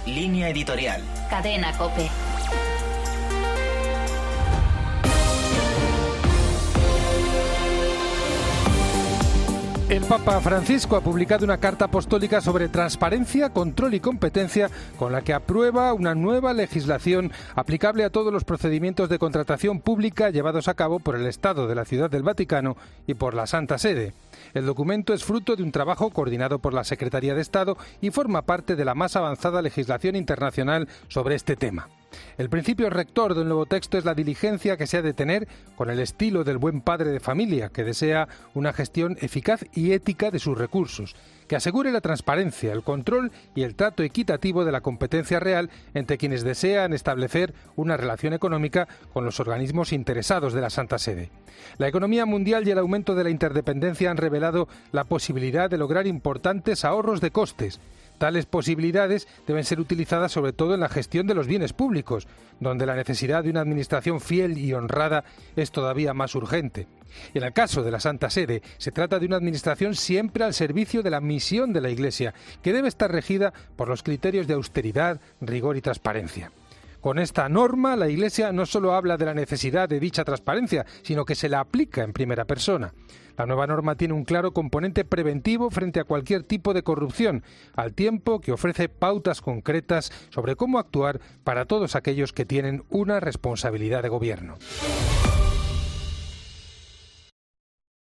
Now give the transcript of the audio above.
Línea editorial. Cadena COPE. El Papa Francisco ha publicado una carta apostólica sobre transparencia, control y competencia con la que aprueba una nueva legislación aplicable a todos los procedimientos de contratación pública llevados a cabo por el Estado de la Ciudad del Vaticano y por la Santa Sede. El documento es fruto de un trabajo coordinado por la Secretaría de Estado y forma parte de la más avanzada legislación internacional sobre este tema. El principio rector del nuevo texto es la diligencia que se ha de tener con el estilo del buen padre de familia que desea una gestión eficaz y ética de sus recursos, que asegure la transparencia, el control y el trato equitativo de la competencia real entre quienes desean establecer una relación económica con los organismos interesados de la Santa Sede. La economía mundial y el aumento de la interdependencia han revelado la posibilidad de lograr importantes ahorros de costes. Tales posibilidades deben ser utilizadas sobre todo en la gestión de los bienes públicos, donde la necesidad de una administración fiel y honrada es todavía más urgente. En el caso de la Santa Sede, se trata de una administración siempre al servicio de la misión de la Iglesia, que debe estar regida por los criterios de austeridad, rigor y transparencia. Con esta norma, la Iglesia no solo habla de la necesidad de dicha transparencia, sino que se la aplica en primera persona. La nueva norma tiene un claro componente preventivo frente a cualquier tipo de corrupción, al tiempo que ofrece pautas concretas sobre cómo actuar para todos aquellos que tienen una responsabilidad de gobierno.